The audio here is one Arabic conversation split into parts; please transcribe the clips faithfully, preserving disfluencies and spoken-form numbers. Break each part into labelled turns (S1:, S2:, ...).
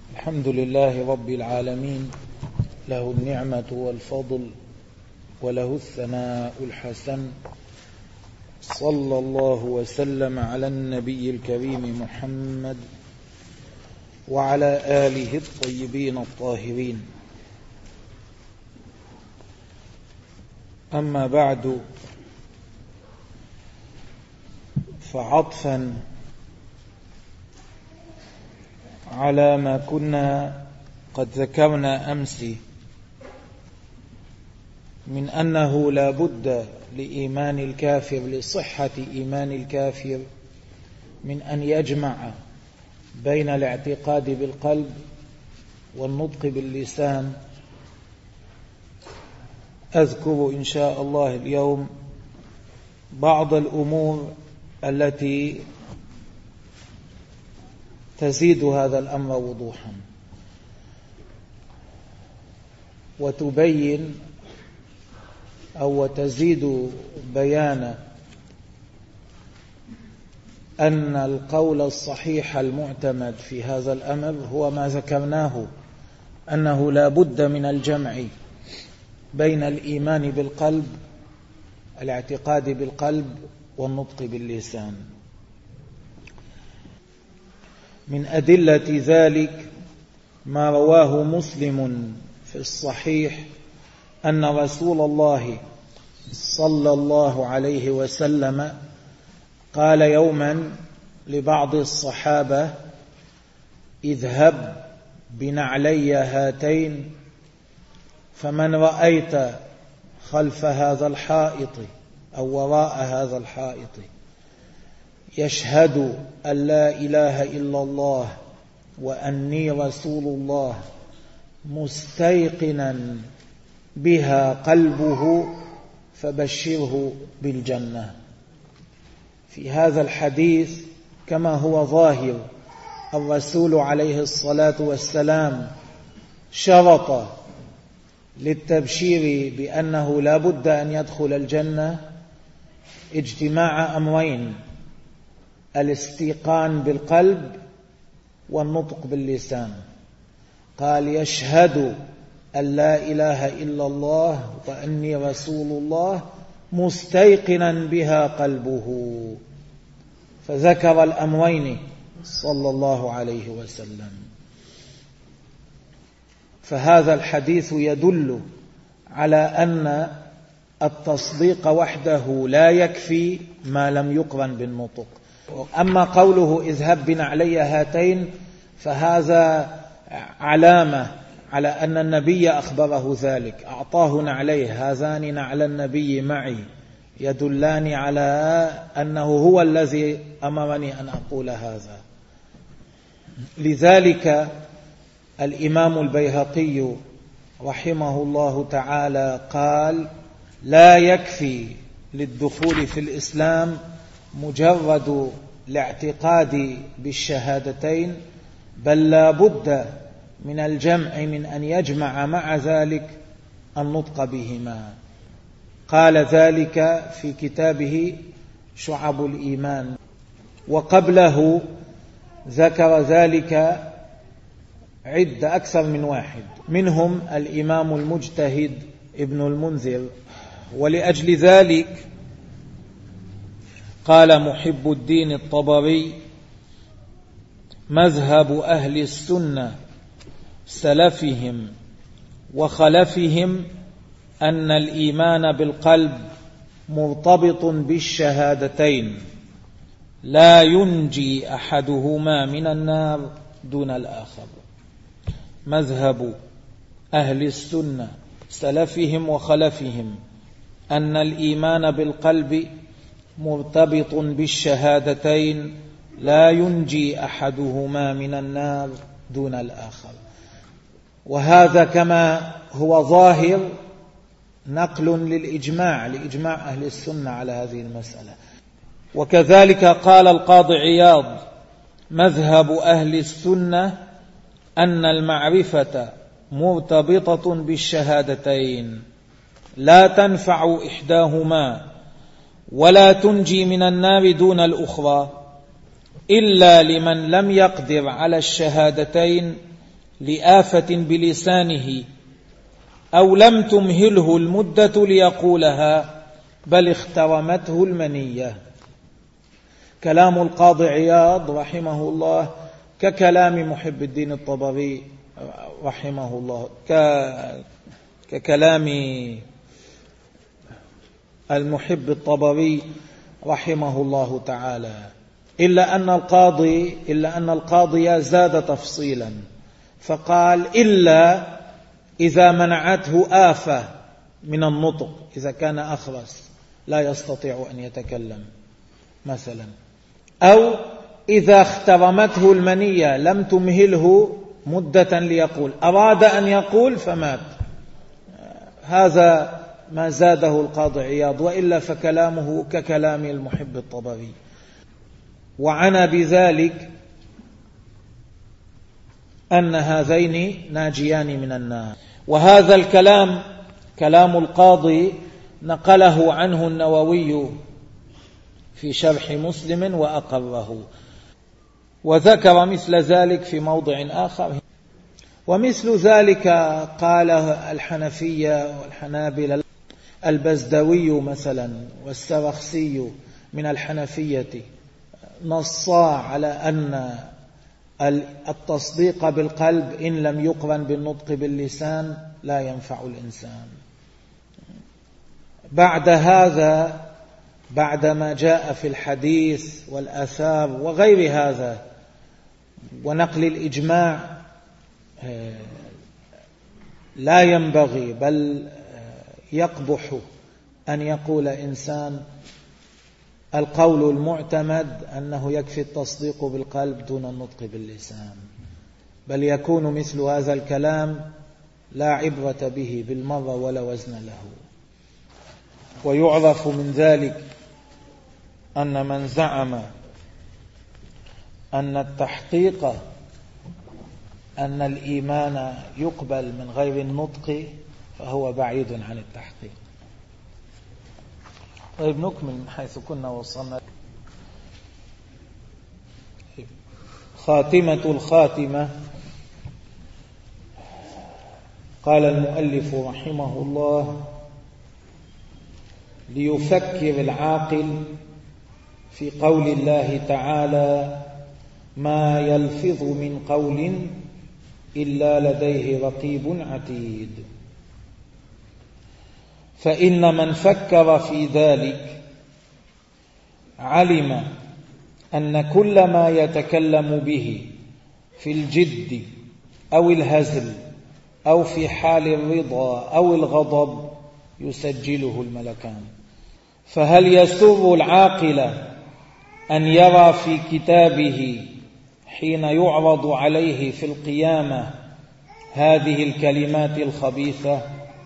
S1: الحمد لله رب العالمين، له النعمة والفضل وله الثناء الحسن. صلى الله وسلم على النبي الكريم محمد وعلى آله الطيبين الطاهرين. أما بعد، فعطفا على ما كنا قد ذكرنا أمس من أنه لا بد لإيمان الكافر لصحة إيمان الكافر من أن يجمع بين الاعتقاد بالقلب والنطق باللسان، أذكر إن شاء الله اليوم بعض الأمور التي تزيد هذا الأمر وضوحا وتبين أو تزيد بيانا أن القول الصحيح المعتمد في هذا الأمر هو ما ذكرناه، أنه لا بد من الجمع بين الإيمان بالقلب، الاعتقاد بالقلب، والنطق باللسان. من أدلة ذلك ما رواه مسلم في الصحيح أن رسول الله صلى الله عليه وسلم قال يوما لبعض الصحابة: اذهب بنعلي هاتين، فمن رأيت خلف هذا الحائط أو وراء هذا الحائط يشهد أن لا إله إلا الله وأني رسول الله مستيقنا بها قلبه فبشره بالجنة. في هذا الحديث كما هو ظاهر الرسول عليه الصلاة والسلام شرط للتبشير بأنه لا بد أن يدخل الجنة اجتماع أمرين: الاستيقان بالقلب والنطق باللسان. قال: يشهد أن لا إله إلا الله وأني رسول الله مستيقنا بها قلبه، فذكر الأمرين صلى الله عليه وسلم. فهذا الحديث يدل على أن التصديق وحده لا يكفي ما لم يقرن بالنطق. أما قوله اذهب بنعلي هاتين فهذا علامة على أن النبي أخبره ذلك، أعطاه نعليه، هذان نعل النبي معي، يدلان على أنه هو الذي أمرني أن أقول هذا. لذلك الإمام البيهقي رحمه الله تعالى قال: لا يكفي للدخول في الإسلام مجرد الاعتقاد بالشهادتين، بل لا بد من الجمع، من أن يجمع مع ذلك النطق بهما. قال ذلك في كتابه شعب الإيمان، وقبله ذكر ذلك عدة أكثر من واحد، منهم الإمام المجتهد ابن المنذر. ولأجل ذلك قال محب الدين الطبري: مذهب أهل السنة سلفهم وخلفهم أن الإيمان بالقلب مرتبط بالشهادتين، لا ينجي أحدهما من النار دون الآخر. مذهب أهل السنة سلفهم وخلفهم أن الإيمان بالقلب مرتبط بالشهادتين، لا ينجي أحدهما من النار دون الآخر. وهذا كما هو ظاهر نقل للإجماع لإجماع أهل السنة على هذه المسألة. وكذلك قال القاضي عياض: مذهب أهل السنة أن المعرفة مرتبطة بالشهادتين، لا تنفع إحداهما ولا تنجي من النار دون الأخرى، إلا لمن لم يقدر على الشهادتين لآفة بلسانه أو لم تمهله المدة ليقولها بل اخترمته المنية. كلام القاضي عياض رحمه الله ككلام محب الدين الطبري رحمه الله، ككلام المحب الطبري رحمه الله تعالى، إلا أن القاضي إلا أن القاضي زاد تفصيلا فقال: إلا إذا منعته آفة من النطق، إذا كان أخرس لا يستطيع أن يتكلم مثلا، أو إذا اخترمته المنية لم تمهله مدة ليقول، أراد أن يقول فمات. هذا ما زاده القاضي عياض، وإلا فكلامه ككلام المحب الطبري. وعنى بذلك أن هذين ناجيان من النار. وهذا الكلام كلام القاضي نقله عنه النووي في شرح مسلم وأقره، وذكر مثل ذلك في موضع آخر. ومثل ذلك قال الحنفية والحنابلة، البزدوي مثلا والسرخسي من الحنفية نصا على أن التصديق بالقلب إن لم يقرن بالنطق باللسان لا ينفع الإنسان. بعد هذا، بعدما جاء في الحديث والآثار وغير هذا ونقل الإجماع، لا ينبغي بل يقبح أن يقول إنسان القول المعتمد أنه يكفي التصديق بالقلب دون النطق باللسان، بل يكون مثل هذا الكلام لا عبرة به بالمرة ولا وزن له. ويعرف من ذلك أن من زعم أن التحقيق أن الإيمان يقبل من غير النطق فهو بعيد عن التحقيق. طيب نكمل من حيث كنا وصلنا. خاتمة الخاتمة. قال المؤلف رحمه الله: ليفكر العاقل في قول الله تعالى: ما يلفظ من قول إلا لديه رقيب عتيد. فإن من فكر في ذلك علم أن كل ما يتكلم به في الجد أو الهزل أو في حال الرضا أو الغضب يسجله الملكان. فهل يسر العاقل أن يرى في كتابه حين يعرض عليه في القيامة هذه الكلمات الخبيثة؟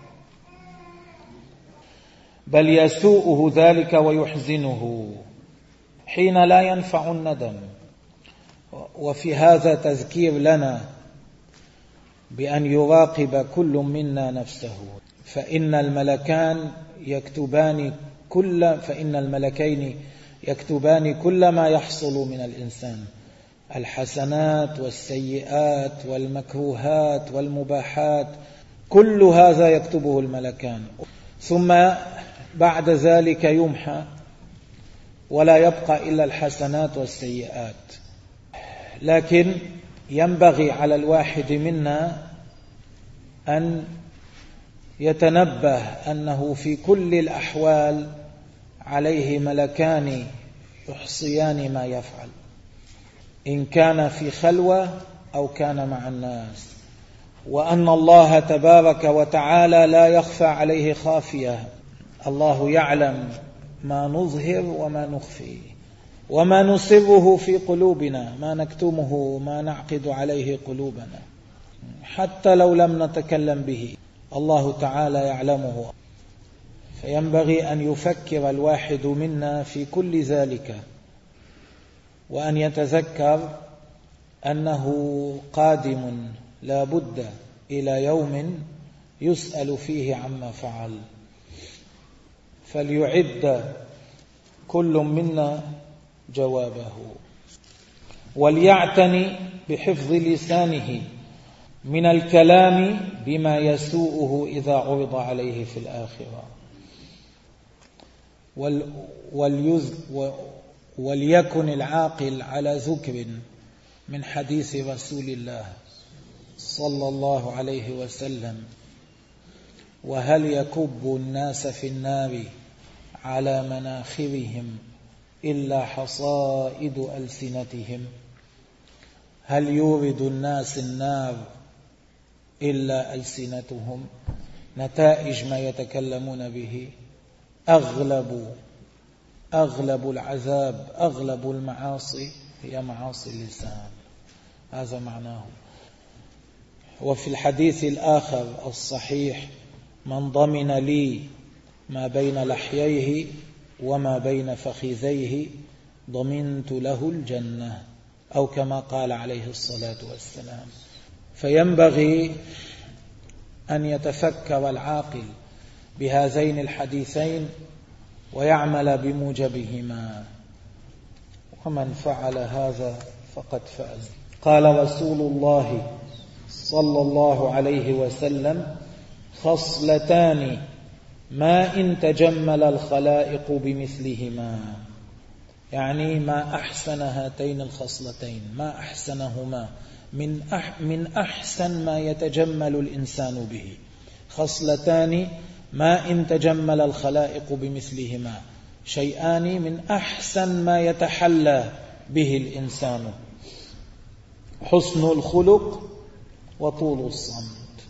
S1: بل يسوءه ذلك ويحزنه حين لا ينفع الندم. وفي هذا تذكير لنا بأن يراقب كل منا نفسه، فإن الملكان يكتبان كل فإن الملكين يكتبان كل ما يحصل من الإنسان، الحسنات والسيئات والمكروهات والمباحات، كل هذا يكتبه الملكان، ثم بعد ذلك يمحى ولا يبقى إلا الحسنات والسيئات. لكن ينبغي على الواحد منا أن يتنبه أنه في كل الأحوال عليه ملكان يحصيان ما يفعل، إن كان في خلوة أو كان مع الناس، وأن الله تبارك وتعالى لا يخفى عليه خافية. الله يعلم ما نظهر وما نخفي وما نسره في قلوبنا، ما نكتمه ما نعقد عليه قلوبنا، حتى لو لم نتكلم به الله تعالى يعلمه. فينبغي أن يفكر الواحد منا في كل ذلك، وأن يتذكر أنه قادم لا بد إلى يوم يسأل فيه عما فعل. فليعد كل منا جوابه، وليعتني بحفظ لسانه من الكلام بما يسوءه إذا عرض عليه في الآخرة. وليكن العاقل على ذكر من حديث رسول الله صلى الله عليه وسلم: وهل يكب الناس في النار على مناخرهم إلا حصائد ألسنتهم؟ هل يورد الناس النار إلا ألسنتهم؟ نتائج ما يتكلمون به أغلب أغلب العذاب، أغلب المعاصي هي معاصي اللسان. هذا معناه. وفي الحديث الآخر الصحيح: من ضمن لي ما بين لحييه وما بين فخذيه ضمنت له الجنة، أو كما قال عليه الصلاة والسلام. فينبغي أن يتفكر العاقل بهذين الحديثين ويعمل بموجبهما، ومن فعل هذا فقد فاز. قال رسول الله صلى الله عليه وسلم: خصلتان ما إن تجمل الخلائق بمثلهما، يعني ما أحسن هاتين الخصلتين، ما أحسنهما من من أحسن ما يتجمل الإنسان به. خصلتان ما إن تجمل الخلائق بمثلهما، شيئان من أحسن ما يتحلى به الإنسان: حسن الخلق وطول الصمت.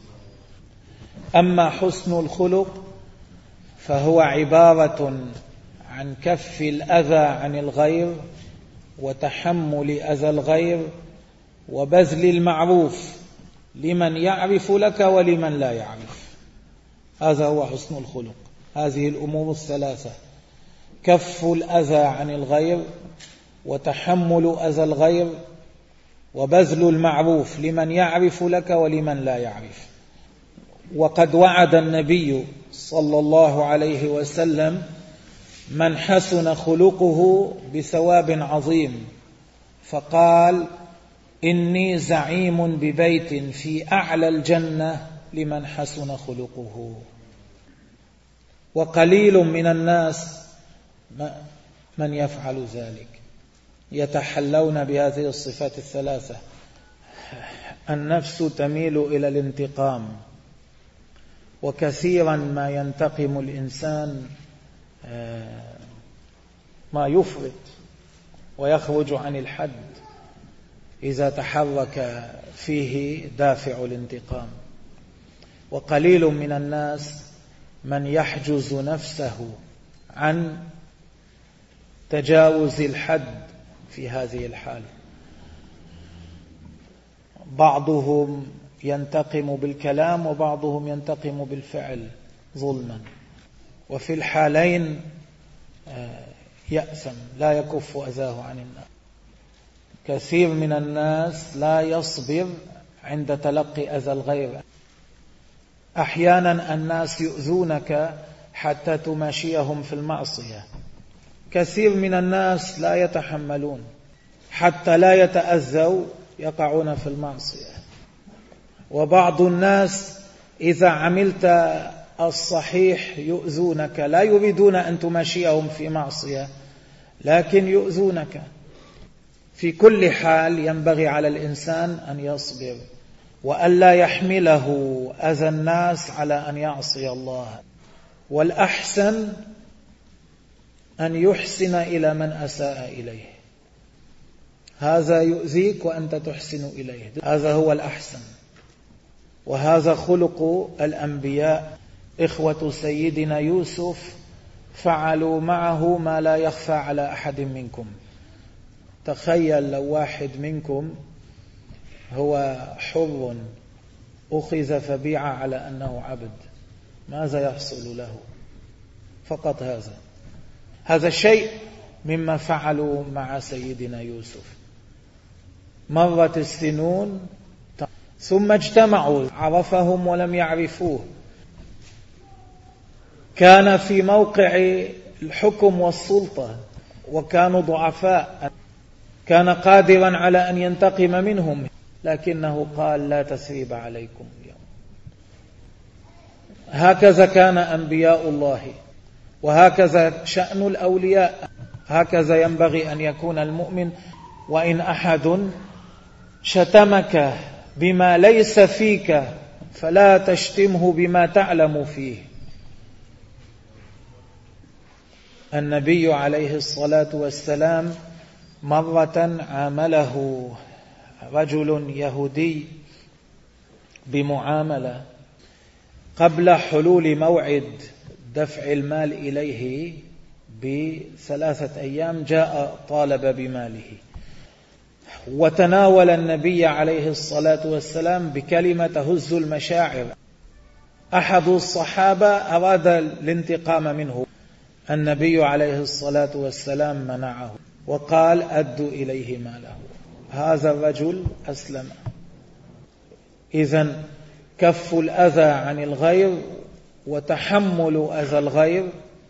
S1: أما حسن الخلق فهو عبارة عن كف الأذى عن الغير وتحمل أذى الغير وبذل المعروف لمن يعرف لك ولمن لا يعرف. هذا هو حسن الخلق. هذه الأمور الثلاثة: كف الأذى عن الغير، وتحمل أذى الغير، وبذل المعروف لمن يعرف لك ولمن لا يعرف. وقد وعد النبي صلى الله عليه وسلم من حسن خلقه بثواب عظيم، فقال: إني زعيم ببيت في أعلى الجنة لمن حسن خلقه. وقليل من الناس من يفعل ذلك، يتحلون بهذه الصفات الثلاثة. النفس تميل إلى الانتقام، وكثيرا ما ينتقم الإنسان ما يفرط ويخرج عن الحد إذا تحرك فيه دافع الانتقام. وقليل من الناس من يحجز نفسه عن تجاوز الحد في هذه الحالة. بعضهم ينتقم بالكلام وبعضهم ينتقم بالفعل ظلما، وفي الحالين يأثم لا يكف أذاه عن الناس. كثير من الناس لا يصبر عند تلقي أذى الغير. أحيانا الناس يؤذونك حتى تماشيهم في المعصية. كثير من الناس لا يتحملون حتى لا يتأذوا يقعون في المعصية. وبعض الناس إذا عملت الصحيح يؤذونك، لا يريدون أن تماشيهم في معصية لكن يؤذونك. في كل حال ينبغي على الإنسان أن يصبر وألا يحمله أذى الناس على أن يعصي الله. والأحسن أن يحسن إلى من أساء إليه. هذا يؤذيك وأنت تحسن إليه، هذا هو الأحسن. وهذا خلق الأنبياء. إخوة سيدنا يوسف فعلوا معه ما لا يخفى على أحد منكم. تخيل لو واحد منكم هو حر أخذ فبيع على أنه عبد، ماذا يحصل له؟ فقط هذا هذا الشيء مما فعلوا مع سيدنا يوسف. مرت السنون ثم اجتمعوا، عرفهم ولم يعرفوه. كان في موقع الحكم والسلطة وكانوا ضعفاء، كان قادرا على أن ينتقم منهم، لكنه قال لا تثريب عليكم اليوم. هكذا كان أنبياء الله، وهكذا شأن الأولياء، هكذا ينبغي أن يكون المؤمن. وإن أحد شتمك بما ليس فيك فلا تشتمه بما تعلم فيه. النبي عليه الصلاة والسلام مرة عامله رجل يهودي بمعاملة قبل حلول موعد دفع المال إليه بثلاثة أيام، جاء طالب بماله، وتناول النبي عليه الصلاة والسلام بكلمة تهز المشاعر. أحد الصحابة أراد الانتقام منه، النبي عليه الصلاة والسلام منعه وقال أدوا إليه ماله. هذا الرجل أسلم. إذن كف الأذى عن الغير وتحمل أذى الغير.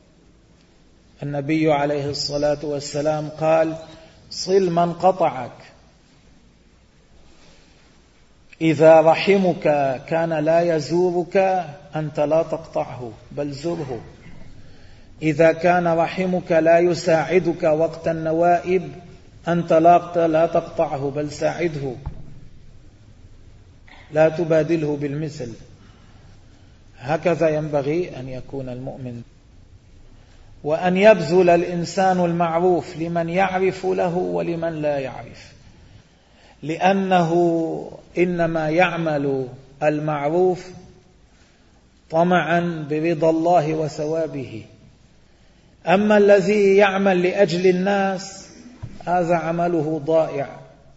S1: النبي عليه الصلاة والسلام قال صل من قطعك، إذا رحمك كان لا يزورك أنت لا تقطعه بل زره، إذا كان رحمك لا يساعدك وقت النوائب أنت لا تقطعه بل ساعده، لا تبادله بالمثل. هكذا ينبغي أن يكون المؤمن. وأن يبذل الإنسان المعروف لمن يعرف له ولمن لا يعرف، لأنه إنما يعمل المعروف طمعا برضا الله وثوابه. أما الذي يعمل لأجل الناس هذا عمله ضائع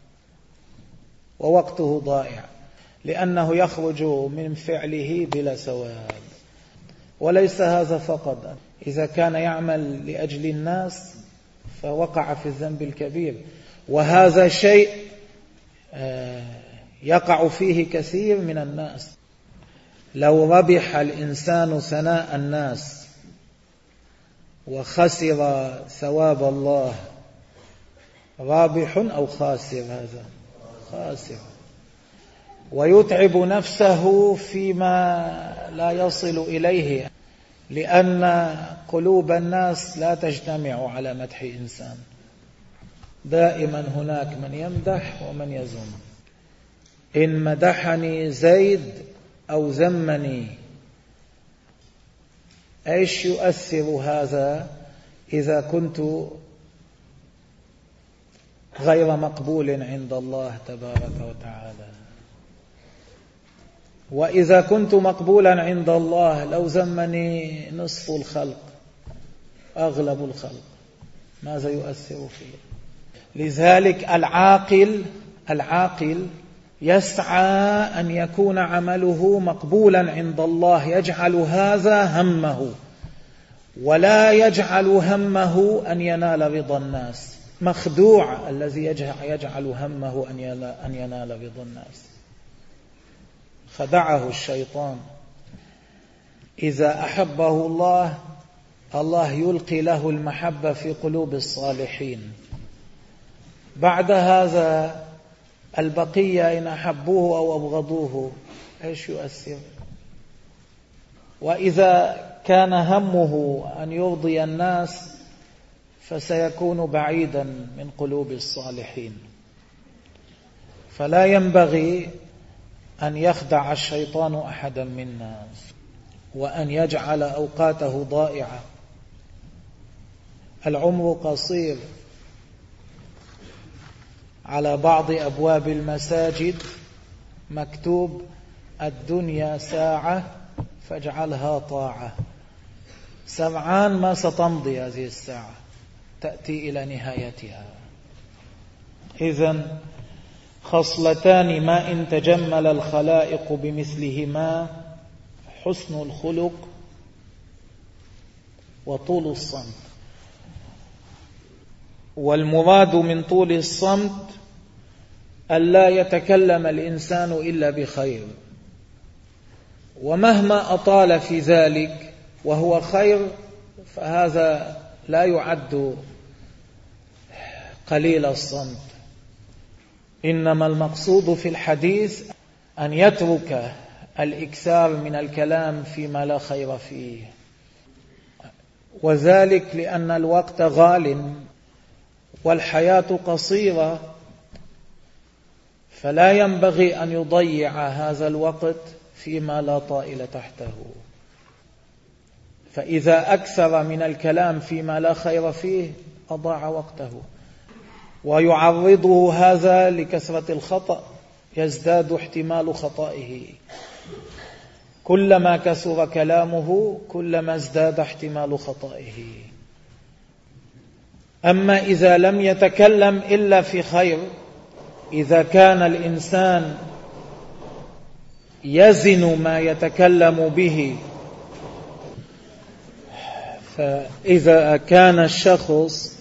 S1: ووقته ضائع، لأنه يخرج من فعله بلا ثواب. وليس هذا فقط، إذا كان يعمل لأجل الناس فوقع في الذنب الكبير، وهذا شيء يقع فيه كثير من الناس. لو ربح الإنسان ثناء الناس وخسر ثواب الله، رابح أو خاسر؟ هذا خاسر. ويتعب نفسه فيما لا يصل إليه، لأن قلوب الناس لا تجتمع على مدح إنسان. دائما هناك من يمدح ومن يذم. إن مدحني زيد أو ذمني، إيش يؤثر هذا إذا كنت غير مقبول عند الله تبارك وتعالى؟ وإذا كنت مقبولا عند الله لو ذمني نصف الخلق أغلب الخلق، ماذا يؤثر فيه؟ لذلك العاقل العاقل يسعى أن يكون عمله مقبولا عند الله، يجعل هذا همه، ولا يجعل همه أن ينال رضا الناس. مخدوع الذي يجعل همه أن ينال رضا الناس، خدعه الشيطان. إذا أحبه الله، الله يلقي له المحبة في قلوب الصالحين. بعد هذا البقية إن أحبوه أو أبغضوه إيش يؤثر؟ وإذا كان همه أن يرضي الناس فسيكون بعيدا من قلوب الصالحين. فلا ينبغي أن يخدع الشيطان أحدا منا، وأن يجعل أوقاته ضائعة. العمر قصير. على بعض أبواب المساجد مكتوب الدنيا ساعة فاجعلها طاعة. سمعان ما ستمضي هذه الساعة، تأتي إلى نهايتها. إذن خصلتان ما إن تجمل الخلائق بمثلهما: حسن الخلق وطول الصمت. والمراد من طول الصمت ألا يتكلم الإنسان إلا بخير، ومهما أطال في ذلك وهو خير فهذا لا يعد قليل الصمت. إنما المقصود في الحديث أن يترك الإكثار من الكلام فيما لا خير فيه، وذلك لأن الوقت غال والحياة قصيرة، فلا ينبغي أن يضيع هذا الوقت فيما لا طائل تحته. فإذا أكثر من الكلام فيما لا خير فيه أضاع وقته، ويعرضه هذا لكثرة الخطأ، يزداد احتمال خطئه. كلما كثر كلامه كلما ازداد احتمال خطئه. أما إذا لم يتكلم إلا في خير، إذا كان الإنسان يزن ما يتكلم به، فإذا كان الشخص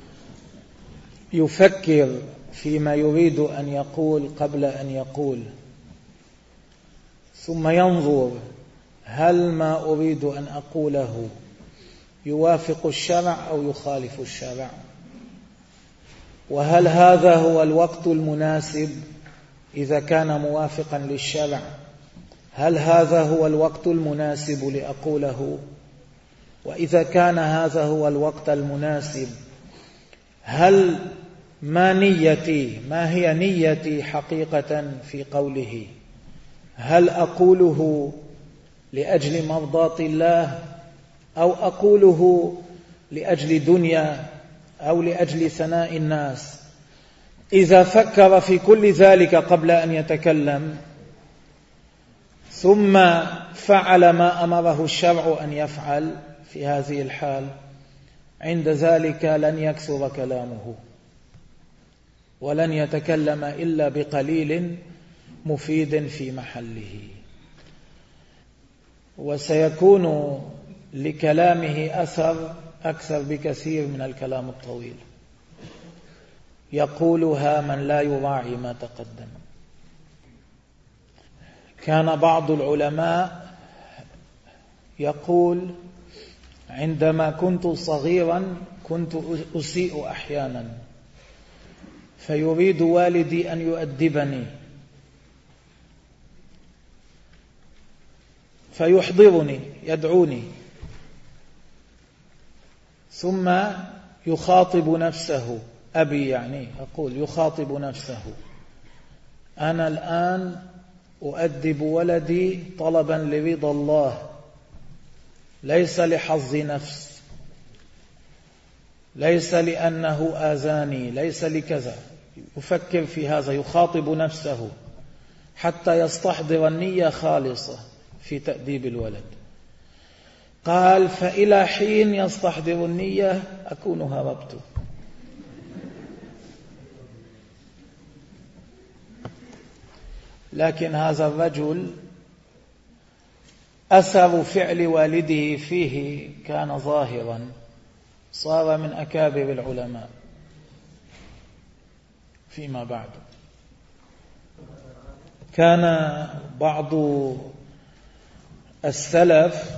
S1: يفكر فيما يريد أن يقول قبل أن يقول، ثم ينظر هل ما أريد أن أقوله يوافق الشرع أو يخالف الشرع، وهل هذا هو الوقت المناسب إذا كان موافقا للشرع، هل هذا هو الوقت المناسب لأقوله، وإذا كان هذا هو الوقت المناسب هل ما نيتي ما هي نيتي حقيقة في قوله، هل أقوله لأجل مرضاة الله أو أقوله لأجل دنيا أو لأجل ثناء الناس. إذا فكر في كل ذلك قبل أن يتكلم ثم فعل ما أمره الشرع أن يفعل في هذه الحال، عند ذلك لن يكثر كلامه ولن يتكلم إلا بقليل مفيد في محله، وسيكون لكلامه أثر أكثر بكثير من الكلام الطويل يقولها من لا يراعي ما تقدم. كان بعض العلماء يقول: عندما كنت صغيرا كنت أسيء أحيانا، فيريد والدي أن يؤدبني فيحضرني يدعوني، ثم يخاطب نفسه، أبي يعني أقول يخاطب نفسه: أنا الآن أؤدب ولدي طلبا لرضا الله، ليس لحظ نفس، ليس لأنه آذاني، ليس لكذا. يفكر في هذا، يخاطب نفسه حتى يستحضر النية خالصة في تأديب الولد. قال: فإلى حين يستحضر النية أكون هربت. لكن هذا الرجل أثر فعل والده فيه كان ظاهرا، صار من أكابر العلماء فيما بعد. كان بعض السلف،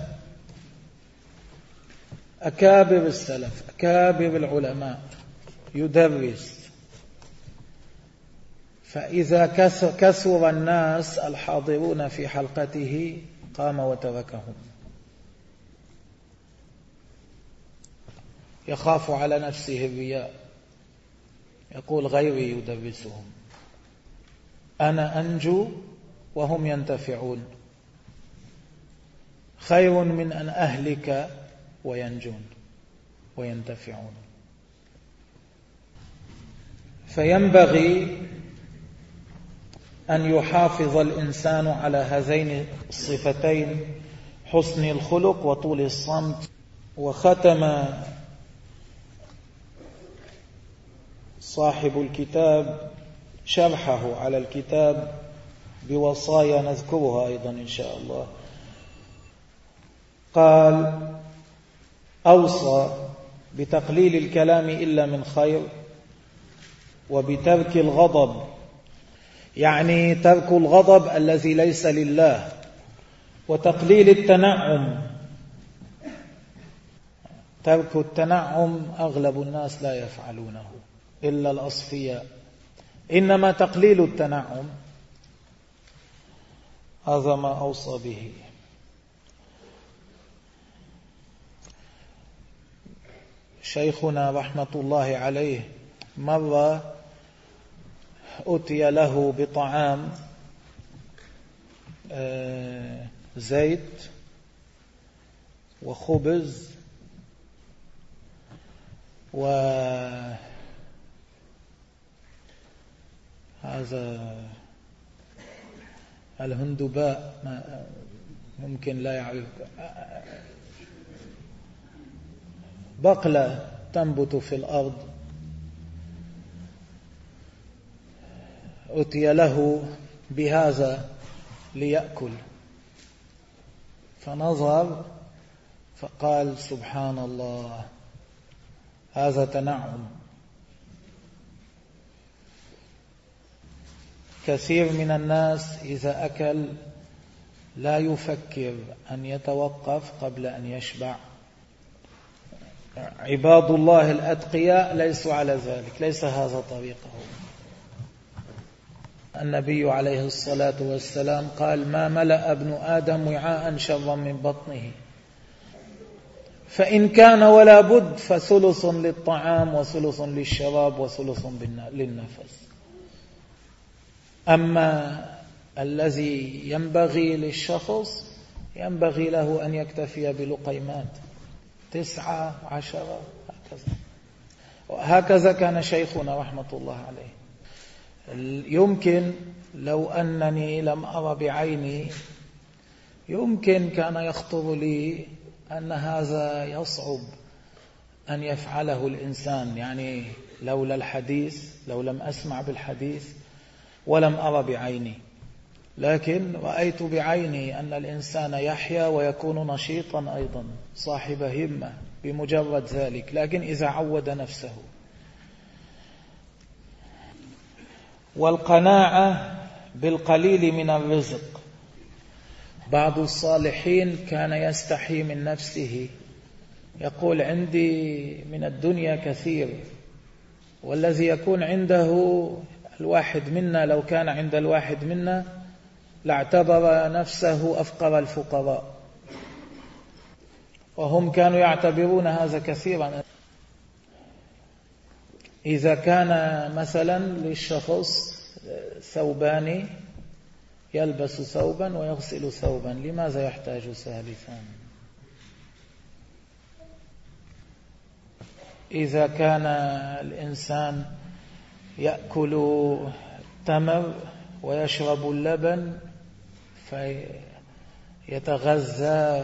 S1: أكابر السلف أكابر العلماء، يدرس، فإذا كثر الناس الحاضرون في حلقته قام وتركهم، يخاف على نفسه الرياء، يقول: غيري يدرسهم، أنا أنجو وهم ينتفعون، خير من أن أهلك وينجون وينتفعون. فينبغي أن يحافظ الإنسان على هذين الصفتين، حسن الخلق وطول الصمت. وختم صاحب الكتاب شرحه على الكتاب بوصايا نذكرها أيضا إن شاء الله. قال: أوصى بتقليل الكلام إلا من خير، وبترك الغضب، يعني ترك الغضب الذي ليس لله، وتقليل التنعم. ترك التنعم أغلب الناس لا يفعلونه إلا الأصفياء، إنما تقليل التنعم هذا ما أوصى به. شيخنا رحمة الله عليه مرة أتي له بطعام زيت وخبز وهذا الهندباء ممكن لا يعرف، بقلة تنبت في الأرض. أتي له بهذا ليأكل فنظر فقال سبحان الله هذا تنعم. كثير من الناس إذا أكل لا يفكر أن يتوقف قبل أن يشبع. عباد الله الأتقياء ليسوا على ذلك، ليس هذا طريقهم. النبي عليه الصلاة والسلام قال ما ملأ ابن آدم وعاء شرا من بطنه، فإن كان ولا بد فثلث للطعام وثلث للشراب وثلث للنفس. أما الذي ينبغي للشخص ينبغي له أن يكتفي بلقيمات تسعة عشرة هكذا. وهكذا كان شيخنا رحمة الله عليه. يمكن لو أنني لم أرى بعيني يمكن كان يخطر لي أن هذا يصعب أن يفعله الإنسان، يعني لولا الحديث، لو لم أسمع بالحديث ولم أرى بعيني. لكن رأيت بعيني أن الإنسان يحيا ويكون نشيطا أيضا صاحب همة بمجرد ذلك، لكن إذا عود نفسه. والقناعة بالقليل من الرزق. بعض الصالحين كان يستحي من نفسه، يقول عندي من الدنيا كثير، والذي يكون عنده الواحد منا لو كان عند الواحد منا لاعتبر نفسه أفقر الفقراء، وهم كانوا يعتبرون هذا كثيرا. إذا كان مثلا للشخص ثوبان يلبس ثوبا ويغسل ثوبا، لماذا يحتاج ثالثا؟ إذا كان الإنسان يأكل تمر ويشرب اللبن فيتغذى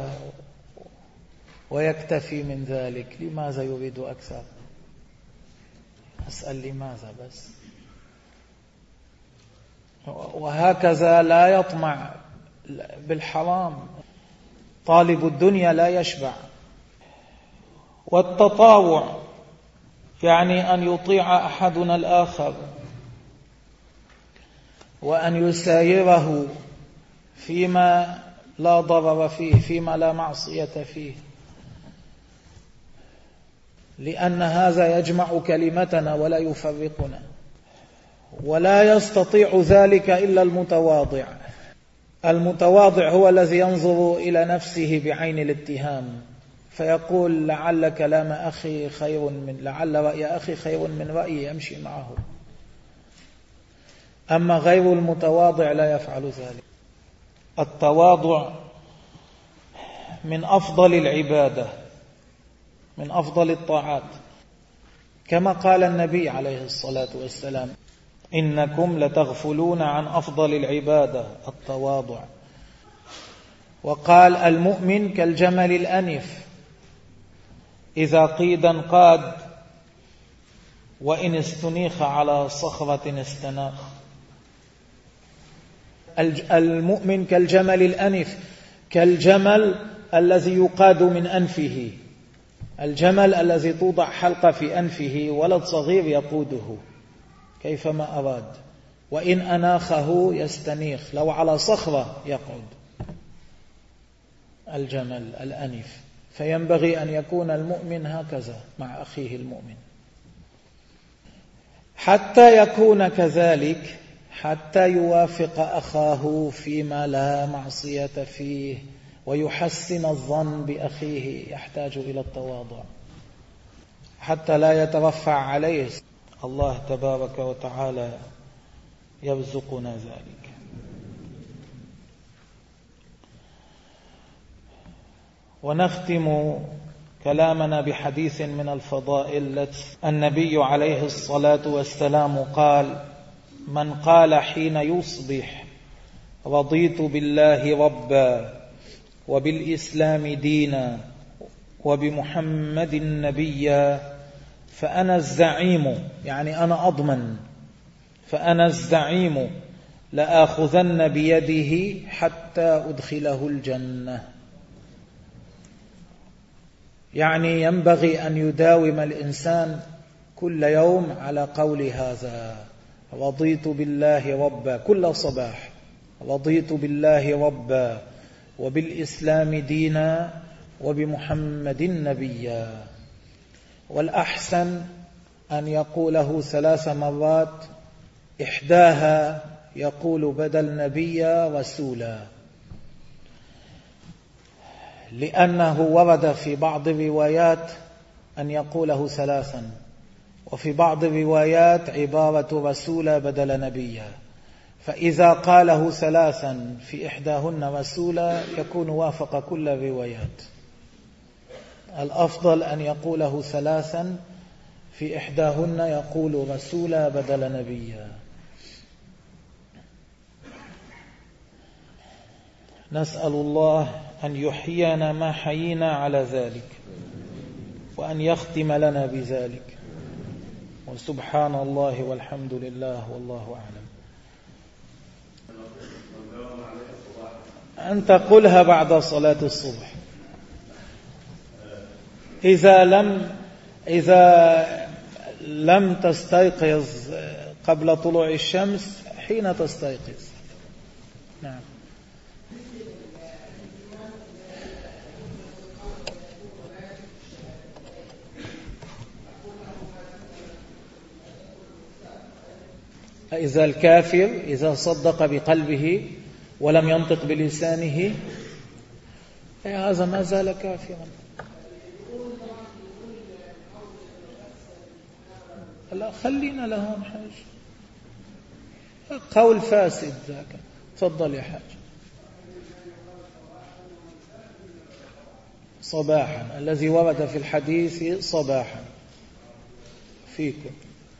S1: ويكتفي من ذلك، لماذا يريد أكثر؟ أسأل لماذا بس. وهكذا لا يطمع بالحرام. طالب الدنيا لا يشبع. والتطاوع يعني أن يطيع أحدنا الآخر وأن يسايره فيما لا ضرر فيه، فيما لا معصية فيه، لأن هذا يجمع كلمتنا ولا يفرقنا. ولا يستطيع ذلك إلا المتواضع. المتواضع هو الذي ينظر إلى نفسه بعين الاتهام فيقول لعل كلام أخي خير من لعل رأي أخي خير من رأيي، يمشي معه. أما غير المتواضع لا يفعل ذلك. التواضع من أفضل العبادة، من أفضل الطاعات، كما قال النبي عليه الصلاة والسلام إنكم لتغفلون عن أفضل العبادة التواضع. وقال المؤمن كالجمل الأنف إذا قيد انقاد وإن استنيخ على صخرة استناخ. المؤمن كالجمل الأنف، كالجمل الذي يقاد من أنفه، الجمل الذي توضع حلقة في أنفه ولد صغير يقوده كيفما أراد، وإن أناخه يستنيخ، لو على صخرة يقعد. الجمل الأنف. فينبغي أن يكون المؤمن هكذا مع أخيه المؤمن. حتى يكون كذلك، حتى يوافق أخاه فيما لا معصية فيه ويحسن الظن بأخيه، يحتاج إلى التواضع حتى لا يترفع عليه. الله تبارك وتعالى يرزقنا ذلك. ونختم كلامنا بحديث من الفضائل. النبي عليه الصلاة والسلام قال: من قال حين يصبح رضيت بالله ربا وبالإسلام دينا وبمحمد نبيا فأنا الزعيم، يعني أنا أضمن، فأنا الزعيم لآخذن بيده حتى أدخله الجنة. يعني ينبغي أن يداوم الإنسان كل يوم على قول هذا: رضيت بالله ربا، كل صباح: رضيت بالله ربا وبالإسلام دينا وبمحمد نبيا. والأحسن أن يقوله ثلاث مرات، إحداها يقول بدل نبيا رسولا، لأنه ورد في بعض الروايات أن يقوله ثلاثا، وفي بعض الروايات عبارة رسولا بدل نبيا، فإذا قاله ثلاثا في إحداهن رسولا يكون وافق كل الروايات. الأفضل أن يقوله ثلاثا في إحداهن يقول رسولا بدل نبيا. نسأل الله أن يحيينا ما حيينا على ذلك، وأن يختم لنا بذلك. وسبحان الله والحمد لله والله أعلم. أن تقولها بعد صلاة الصبح. إذا لم إذا لم تستيقظ قبل طلوع الشمس حين تستيقظ. نعم. إذا الكافر إذا صدق بقلبه ولم ينطق بلسانه هذا ما زال كافرا. لا، خلينا لهم حاجة، قول فاسد ذاك. تفضل يا حاج. صباحا، الذي ورد في الحديث صباحا فيكم.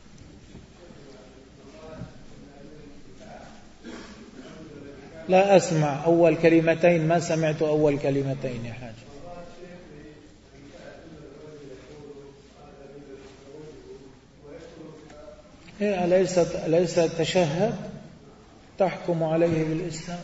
S1: لا أسمع أول كلمتين، ما سمعت أول كلمتين يا حاج. إيه، أليست أليس تشهد تحكم عليه بالإسلام؟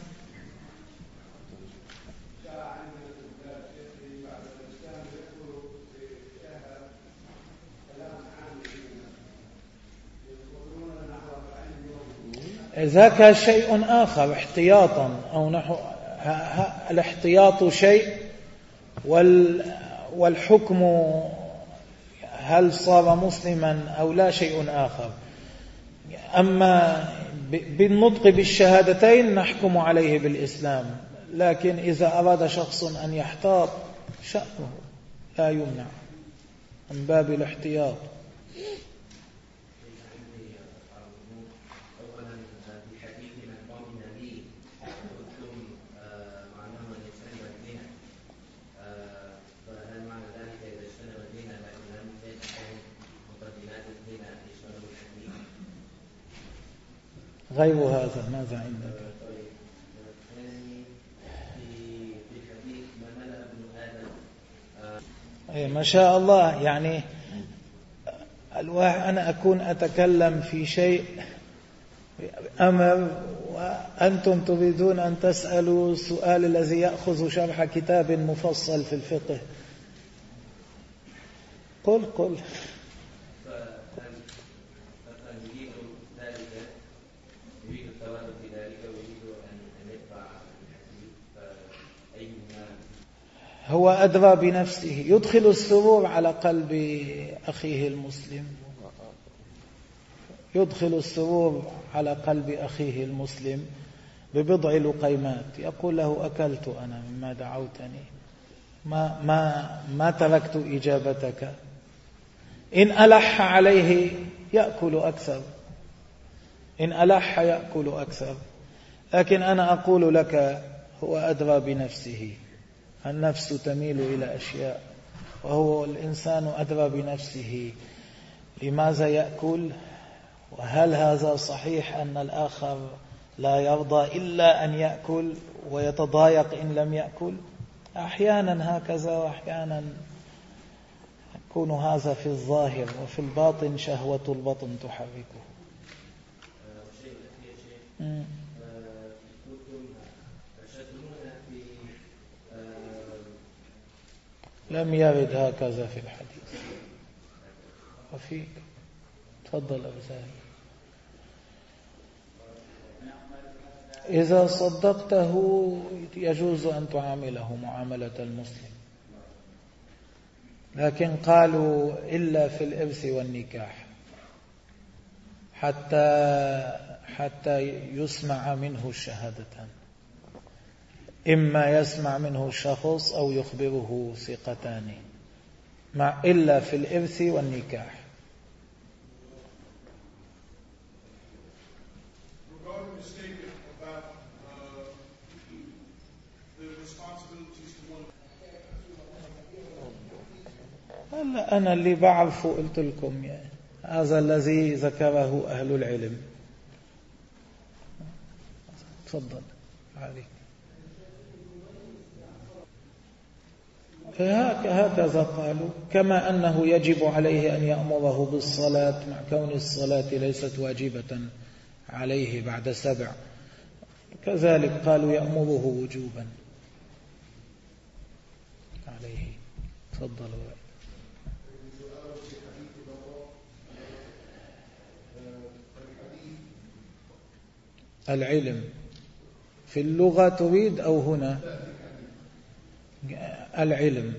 S1: ذاك شيء آخر احتياطا أو نحو. الاحتياط شيء والحكم هل صار مسلما أو لا شيء آخر. أما بالنطق بالشهادتين نحكم عليه بالإسلام، لكن إذا أراد شخص أن يحتاط شأنه لا يمنع من باب الاحتياط. غير هذا ماذا عندك؟ إيه ما شاء الله. يعني أنا أكون أتكلم في شيء أمر وأنتم تريدون أن تسألوا السؤال الذي يأخذ شرح كتاب مفصل في الفقه. قل قل هو أدرى بنفسه، يدخل السرور على قلب أخيه المسلم، يدخل السرور على قلب أخيه المسلم ببضع لقيمات، يقول له أكلت أنا مما دعوتني، ما, ما, ما تركت إجابتك. إن ألح عليه يأكل أكثر، إن ألح يأكل أكثر. لكن أنا أقول لك هو أدرى بنفسه، النفس تميل إلى أشياء وهو الإنسان أدرى بنفسه. لماذا يأكل؟ وهل هذا صحيح أن الآخر لا يرضى إلا أن يأكل ويتضايق إن لم يأكل؟ أحيانا هكذا وأحيانا يكون هذا في الظاهر، وفي الباطن شهوة البطن تحركه. لم يرد هكذا في الحديث. وفيك تفضل أبو زاهد. إذا صدقته يجوز أن تعامله معاملة المسلم، لكن قالوا إلا في الإرث والنكاح حتى حتى يسمع منه الشهادتان، إما يسمع منه الشخص أو يخبره ثقتان، مع إلا في الإرث والنكاح. هلا أنا اللي بعرفه قلت لكم يعني هذا الذي ذكره أهل العلم. تفضل عليك. هكذا قالوا، كما أنه يجب عليه أن يأمره بالصلاة مع كون الصلاة ليست واجبة عليه بعد سبع، كذلك قالوا يأمره وجوبا عليه. تفضل. العلم في اللغة تريد أو هنا؟ العلم.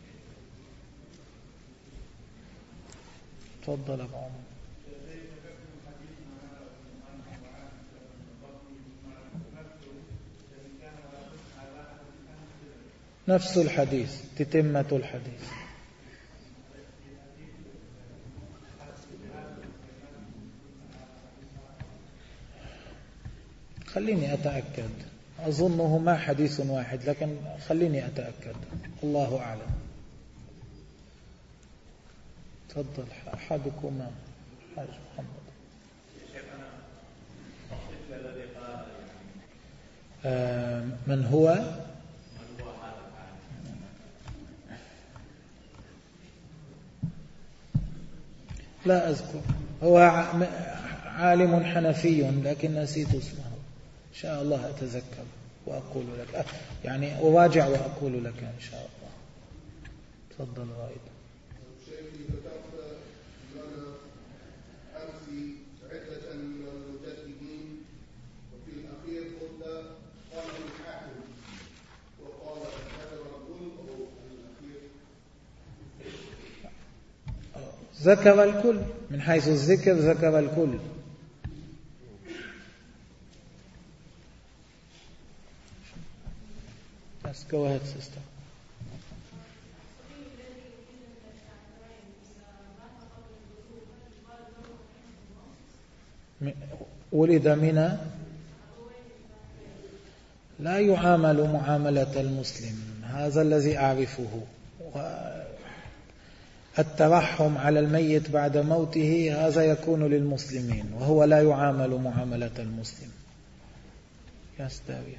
S1: تفضل أبو عمر. نفس الحديث، تتمة الحديث. خليني أتأكد، أظنه ما حديث واحد، لكن خليني أتأكد، الله أعلم. تفضل أحدكما. حاج محمد. آه من هو؟ لا أذكر، هو عالم حنفي لكن نسيت اسمه، إن شاء الله أتذكر وأقول لك، يعني أراجع وأقول لك إن شاء الله. تفضل رائد.
S2: شيخي ذكرت لنا أمس عدة من المجددين، وفي الأخير قلت قال الحاكم وقال ذكر الكل، أو الأخير
S1: ذكر الكل من حيث الذكر، ذكر الكل. Let's go ahead, sister. ولد من لا يعامل معاملة المسلم، هذا الذي أعرفه. الترحم على الميت بعد موته هذا يكون للمسلمين، وهو لا يعامل معاملة المسلم. يا ستاوية.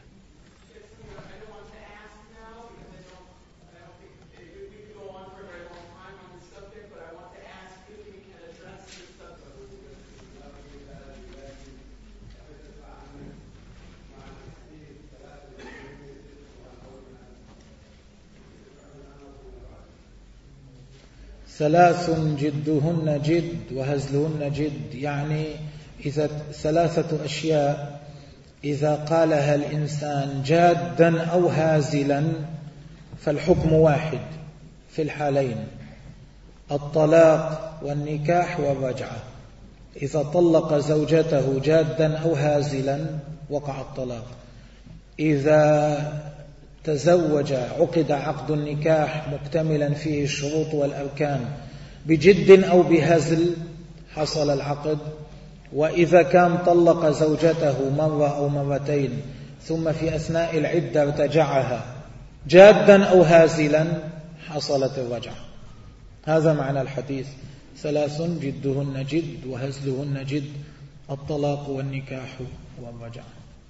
S1: ثلاث جدهن جد وهزلهن جد، يعني إذا ثلاثة أشياء إذا قالها الإنسان جادا أو هازلا فالحكم واحد في الحالين: الطلاق والنكاح والرجعة. إذا طلق زوجته جادا أو هازلا وقع الطلاق. إذا تزوج عقد عقد النكاح مكتملا فيه الشروط والأركان بجد أو بهزل حصل العقد. وإذا كان طلق زوجته مرة أو مرتين ثم في أثناء العدة ارتجعها جادا أو هازلا حصلت الرجعة. هذا معنى الحديث: ثلاث جدهن جد وهزلهن جد، الطلاق والنكاح والرجعة.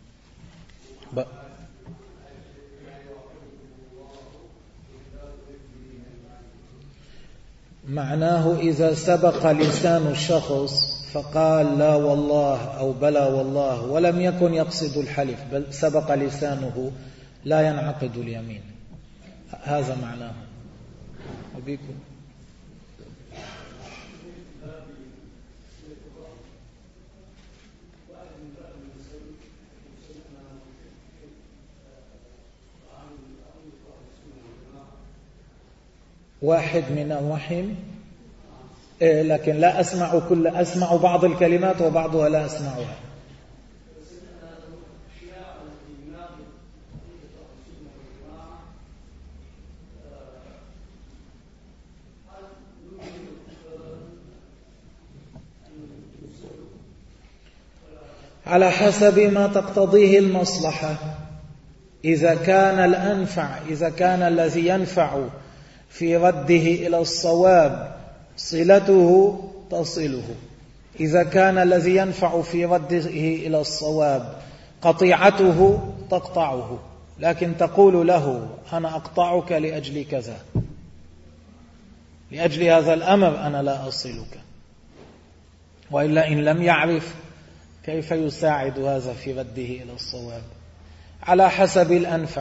S1: معناه إذا سبق لسان الشخص فقال لا والله أو بلى والله ولم يكن يقصد الحلف بل سبق لسانه لا ينعقد اليمين. هذا معناه. وبيكم واحد من الرحم، إيه لكن لا أسمع كل أسمع بعض الكلمات وبعضها لا أسمعها. على حسب ما تقتضيه المصلحة. إذا كان الأنفع إذا كان الذي ينفع في رده إلى الصواب صلته تصله، إذا كان الذي ينفع في رده إلى الصواب قطيعته تقطعه، لكن تقول له أنا أقطعك لأجل كذا، لأجل هذا الأمر أنا لا أصلك. وإلا إن لم يعرف كيف يساعد هذا في رده إلى الصواب؟ على حسب الأنفع.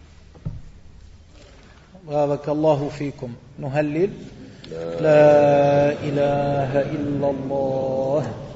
S1: بارك الله فيكم. نهلل. لا إله إلا الله.